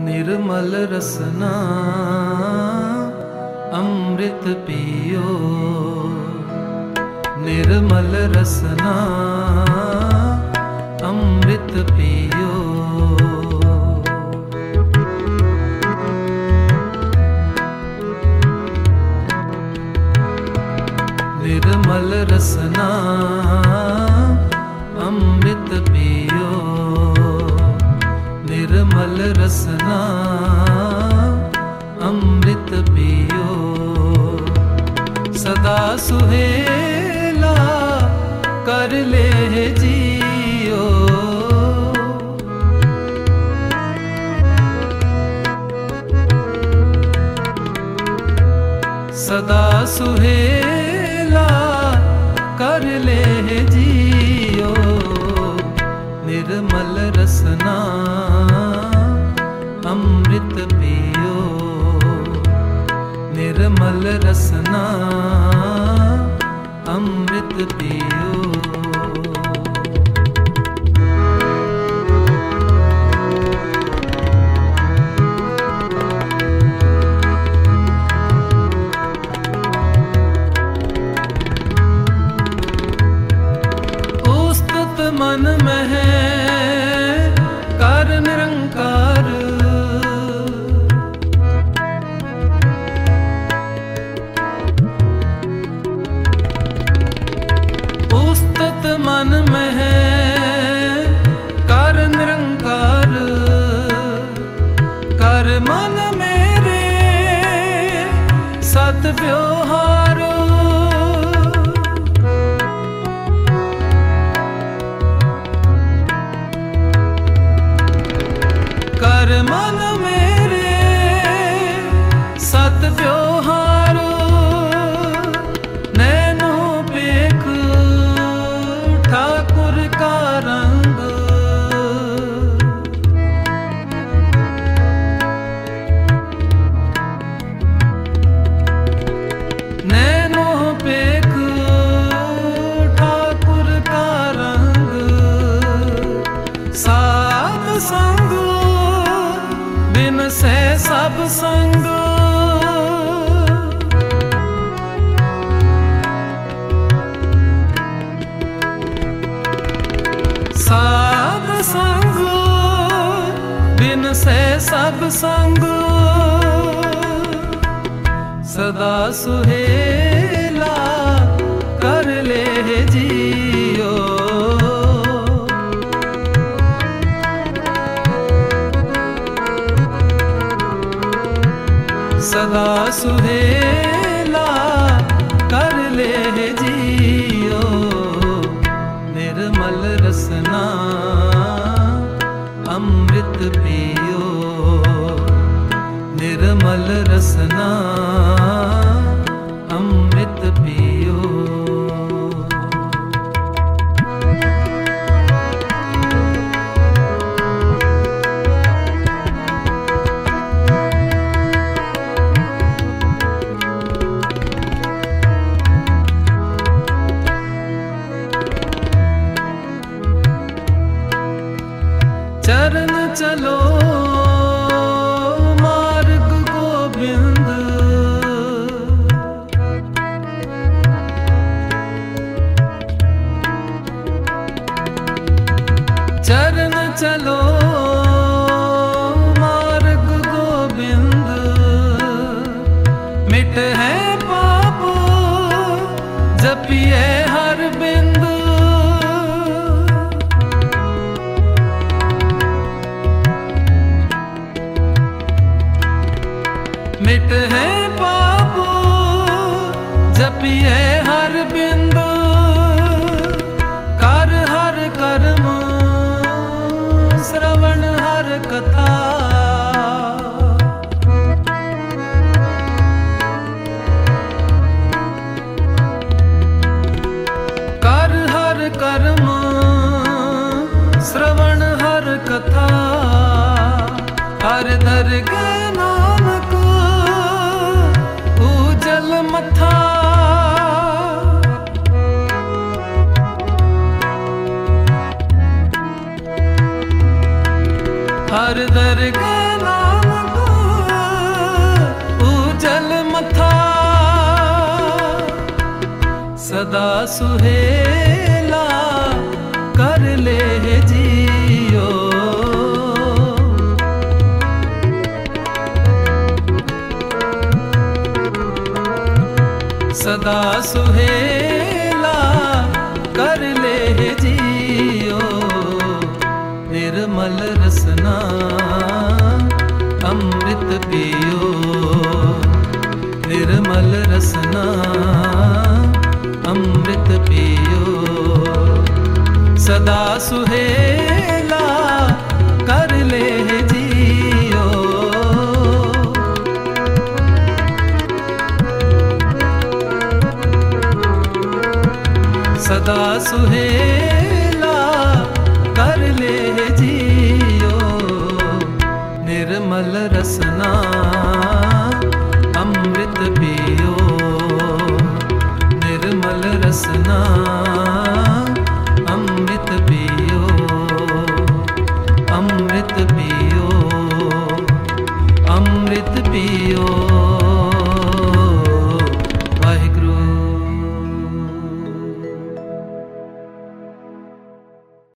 निर्मल रसना अमृत पियो, निर्मल रसना अमृत पियो। निर्मल रसना अमृत पियो, निर्मल रसना अमृत पियो। सदा सुहेला कर ले जियो, सदा सुहेला कर ले जियो। निर्मल रसना अमृत पियो, निर्मल रसना अमृत पियो। मन में है कर निरंकार, उस्तत मन में है कर निरंकार। कर मन मेरे सत व्यवहार, कर मन मेरे सत व्यवहार। नैनो पेख ठाकुर का रंग, नैनो पेख ठाकुर का रंग। साध संग बिन से सब संग, साध संग बिन से सब संग। सदा सुहेला कर ले जियो, सदा सुहेला कर ले जियो। निर्मल रसना अमृत पियो, निर्मल रसना अमृत पियो। चरण चलो मार्ग गोविंद, चरण चलो मार्ग गोविंद। मिट है पाप जपिए हर बिंद, मिट है पाप जपिए हर बिंद। कर हर कर्म श्रवण हर कथा, कर हर कर्म श्रवण हर कथा। हर दरगाह नानक उजल मथा, हर दरगाह सदा सुहेला कर ले जियो। सदा सुहेला कर ले जियो। निर्मल रसना अमृत पियो। निर्मल रसना अमृत पियो। सदा सुहेला